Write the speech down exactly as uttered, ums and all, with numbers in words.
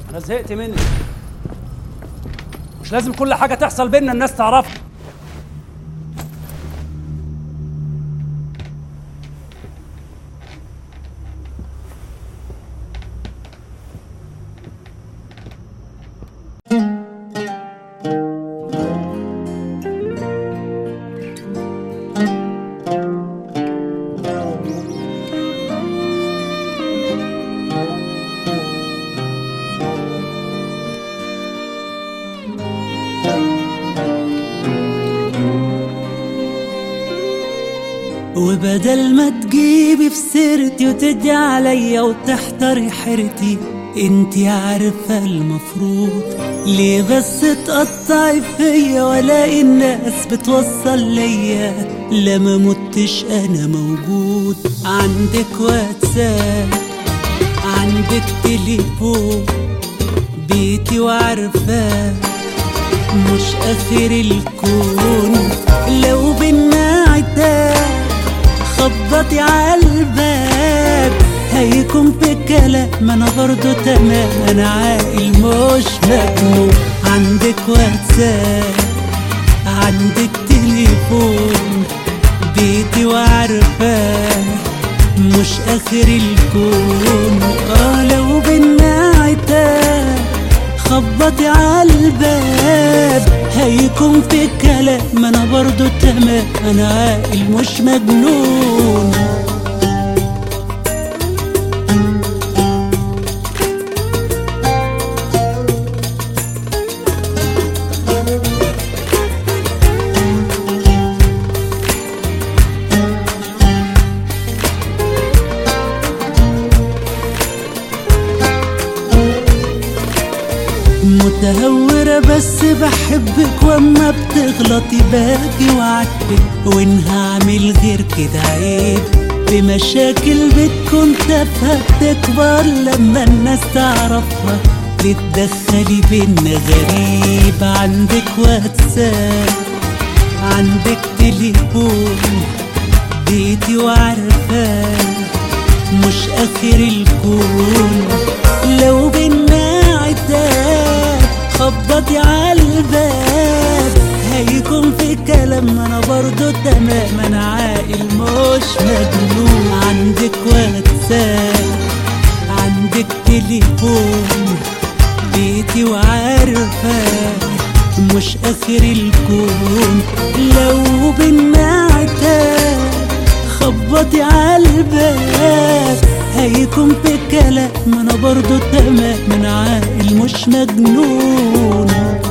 انا زهقت منك. مش لازم كل حاجه تحصل بينا الناس تعرفها. وبدل ما تجيبي في سيرتي وتدي عليا وتحتري حيرتي، انتي عارفة المفروض ليه بس تقطعي فيا والاقي الناس بتوصل ليا لا ما متش انا موجود. عندك واتساب، عندك تليفون، بيتي وعارفاه مش اخر الكون. لو بينا عتاب خبطي عالباب هيكون في كلام، انا برضو تمام انا عاقل مش مجنون. عندك واتساب، عندك تليفون، بيتي وعارفاه مش اخر الكون. اه لو بينا عتاب خبطي عالباب هيكون في كلام، انا برضو تمام انا عاقل مش مجنون. متهورة بس بحبك، واما بتغلطي باجي وعاتبك، وان هعمل غير كده عيب. بمشاكل بتكون تافهة بتكبر لما الناس تعرفها، تتدخلي بينا غريب. عندك واتساب، عندك تليفون، بيتي وعارفاه مش اخر الكون. لو بينا عتاب خبطي عالباب هيكون في كلام، انا برضو تمام انا عاقل مش مجنون. عندك واتساب، عندك تليفون، بيتي وعارفاه مش اخر الكون. لو بينا عتاب خبطي عالباب هيكون في كلام، انا برضو تمام انا عاقل مش مجنون.